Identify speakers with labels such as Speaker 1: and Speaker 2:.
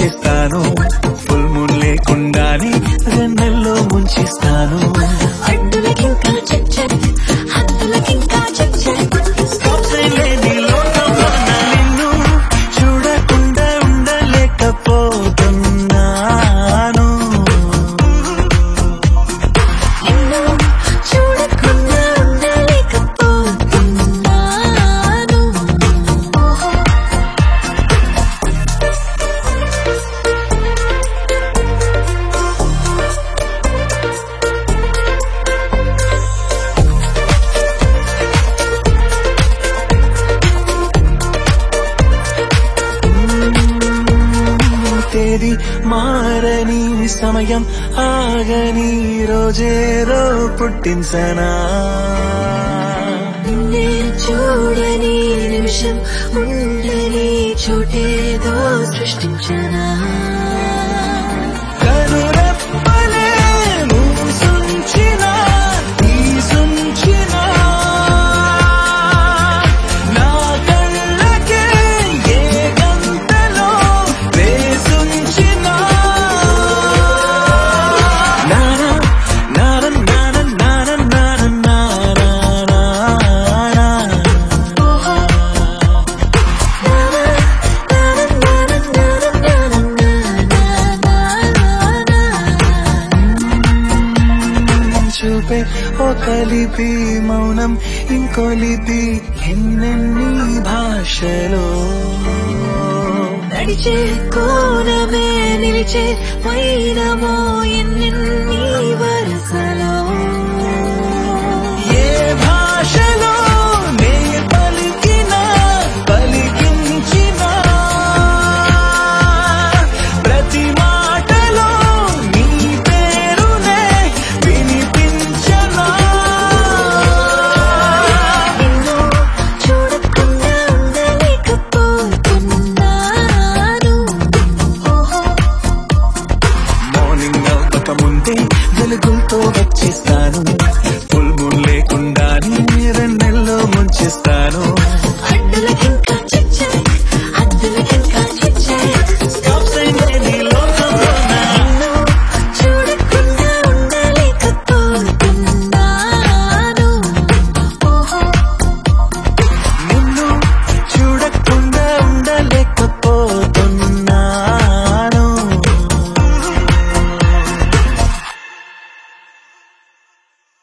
Speaker 1: చేస్తాను full moon లేకుండానే వెన్నెల్లో ముంచేస్తాను
Speaker 2: అడ్డులకింకా చెక్ చెక్ హద్దులకింకా చెక్ చెక్
Speaker 1: స్టాప్ లేని లోకంలో నిన్ను చూడకుండా ఉండలేకపోతున్నాను
Speaker 2: నిన్ను చూడకుండా ఉండలేకపోతున్నాను
Speaker 1: తేదీ మారని సమయం ఆగని రోజేదో పుట్టించనా
Speaker 2: నిన్నే చూడని నిమిషం ఉండని చోటేదో సృష్టించనా
Speaker 1: కనురెప్పలే మూసుంచినా తీసుంచినా నా కళ్ళకే ఏ గంటలో వేసుంచినా నానా నానా నానా నానా నానా నానా చూపే ఒక లిపి మౌనం ఇంకో లిపి ఎన్నెన్ని భాషలో
Speaker 2: నడిచే కోణమే నిలిచే వైనమో ఎన్నెన్ని వరసలో